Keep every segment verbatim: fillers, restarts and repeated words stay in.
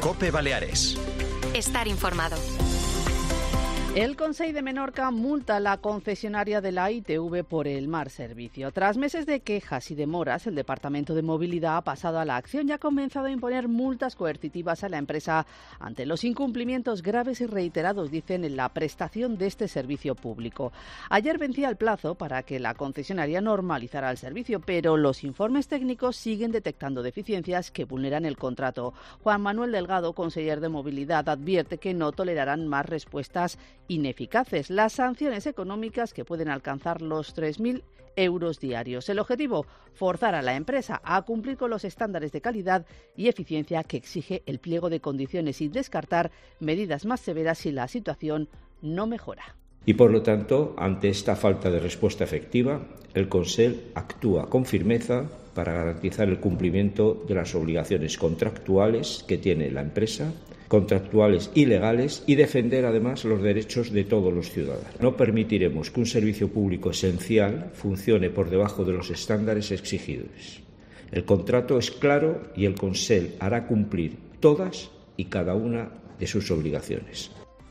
COPE Baleares. Estar informado. El Consell de Menorca multa a la concesionaria de la I T V por el mal servicio. Tras meses de quejas y demoras, el Departamento de Movilidad ha pasado a la acción y ha comenzado a imponer multas coercitivas a la empresa ante los incumplimientos graves y reiterados, dicen, en la prestación de este servicio público. Ayer vencía el plazo para que la concesionaria normalizara el servicio, pero los informes técnicos siguen detectando deficiencias que vulneran el contrato. Juan Manuel Delgado, conseller de Movilidad, advierte que no tolerarán más respuestas ineficaces, las sanciones económicas que pueden alcanzar los tres mil euros diarios. El objetivo, forzar a la empresa a cumplir con los estándares de calidad y eficiencia que exige el pliego de condiciones y descartar medidas más severas si la situación no mejora. Y por lo tanto, ante esta falta de respuesta efectiva, el Consell actúa con firmeza para garantizar el cumplimiento de las obligaciones contractuales que tiene la empresa, contractuales y legales, y defender además los derechos de todos los ciudadanos. No permitiremos que un servicio público esencial funcione por debajo de los estándares exigidos. El contrato es claro y el Consell hará cumplir todas y cada una de sus obligaciones.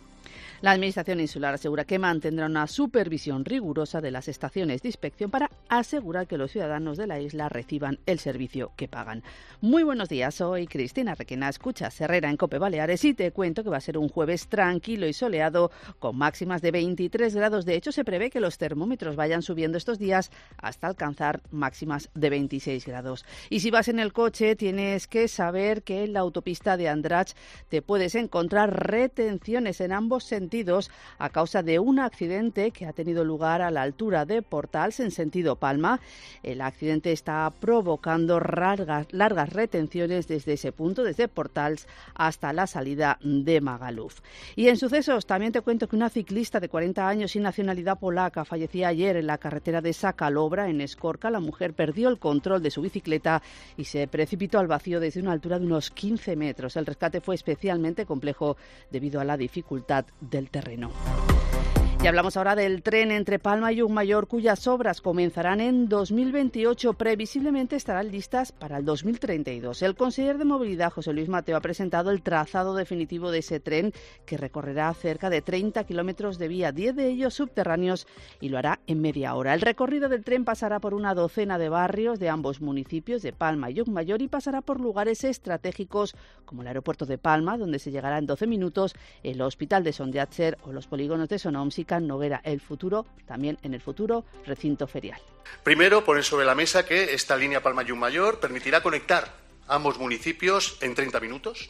La Administración insular asegura que mantendrá una supervisión rigurosa de las estaciones de inspección para asegurar que los ciudadanos de la isla reciban el servicio que pagan. Muy buenos días, soy Cristina Requena, escuchas Herrera en COPE Baleares y te cuento que va a ser un jueves tranquilo y soleado con máximas de veintitrés grados. De hecho, se prevé que los termómetros vayan subiendo estos días hasta alcanzar máximas de veintiséis grados. Y si vas en el coche, tienes que saber que en la autopista de Andratx te puedes encontrar retenciones en ambos sentidos a causa de un accidente que ha tenido lugar a la altura de Portals en sentido Palma. El accidente está provocando largas, largas retenciones desde ese punto, desde Portals hasta la salida de Magaluf. Y en sucesos también te cuento que una ciclista de cuarenta años y nacionalidad polaca fallecía ayer en la carretera de Sacalobra, en Escorca. La mujer perdió el control de su bicicleta y se precipitó al vacío desde una altura de unos quince metros. El rescate fue especialmente complejo debido a la dificultad del terreno. Y hablamos ahora del tren entre Palma y Llucmajor, cuyas obras comenzarán en dos mil veintiocho. Previsiblemente estarán listas para el dos mil treinta y dos. El conseller de Movilidad, José Luis Mateo, ha presentado el trazado definitivo de ese tren, que recorrerá cerca de treinta kilómetros de vía, diez de ellos subterráneos, y lo hará en media hora. El recorrido del tren pasará por una docena de barrios de ambos municipios, de Palma y Llucmajor, y pasará por lugares estratégicos como el aeropuerto de Palma, donde se llegará en doce minutos, el hospital de Sondiatser o los polígonos de Sonómsica, Noguera, el futuro, también en el futuro recinto ferial. Primero, poner sobre la mesa que esta línea Palma-Llucmajor permitirá conectar ambos municipios en treinta minutos.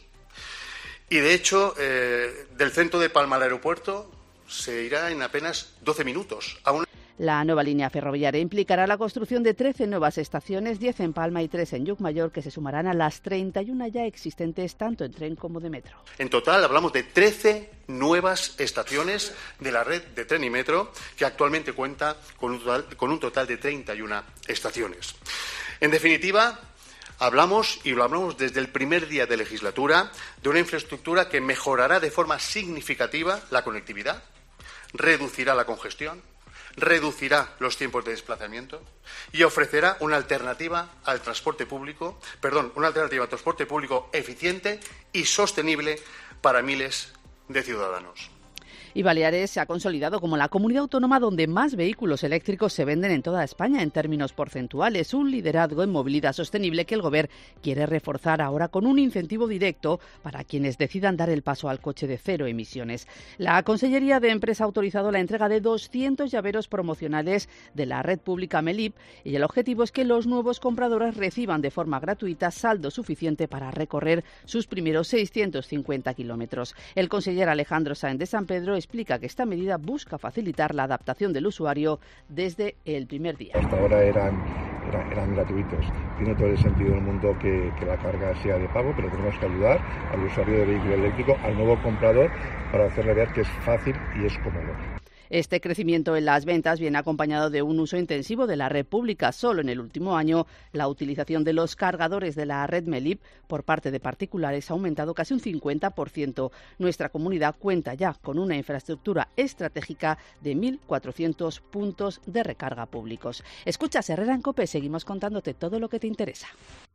Y de hecho, eh, del centro de Palma al aeropuerto se irá en apenas doce minutos. A una... La nueva línea ferroviaria implicará la construcción de trece nuevas estaciones, diez en Palma y tres en Llucmajor, que se sumarán a las treinta y una ya existentes tanto en tren como de metro. En total hablamos de trece nuevas estaciones de la red de tren y metro, que actualmente cuenta con un total, con un total de treinta y una estaciones. En definitiva, hablamos, y lo hablamos desde el primer día de legislatura, de una infraestructura que mejorará de forma significativa la conectividad, reducirá la congestión, reducirá los tiempos de desplazamiento y ofrecerá una alternativa al transporte público, perdón, una alternativa al transporte público eficiente y sostenible para miles de ciudadanos. Y Baleares se ha consolidado como la comunidad autónoma donde más vehículos eléctricos se venden en toda España en términos porcentuales, un liderazgo en movilidad sostenible que el Gobierno quiere reforzar ahora con un incentivo directo para quienes decidan dar el paso al coche de cero emisiones. La Consellería de Empresa ha autorizado la entrega de doscientos llaveros promocionales de la red pública Melip y el objetivo es que los nuevos compradores reciban de forma gratuita saldo suficiente para recorrer sus primeros seiscientos cincuenta kilómetros. El conseller Alejandro Sáenz de San Pedro explica que esta medida busca facilitar la adaptación del usuario desde el primer día. Hasta ahora eran, eran, eran gratuitos. Tiene todo el sentido del mundo que, que la carga sea de pago, pero tenemos que ayudar al usuario de vehículo eléctrico, al nuevo comprador, para hacerle ver que es fácil y es cómodo. Este crecimiento en las ventas viene acompañado de un uso intensivo de la red pública. Solo en el último año, la utilización de los cargadores de la red Melip por parte de particulares ha aumentado casi un cincuenta por ciento. Nuestra comunidad cuenta ya con una infraestructura estratégica de mil cuatrocientos puntos de recarga públicos. Escuchas Herrera en COPE, seguimos contándote todo lo que te interesa.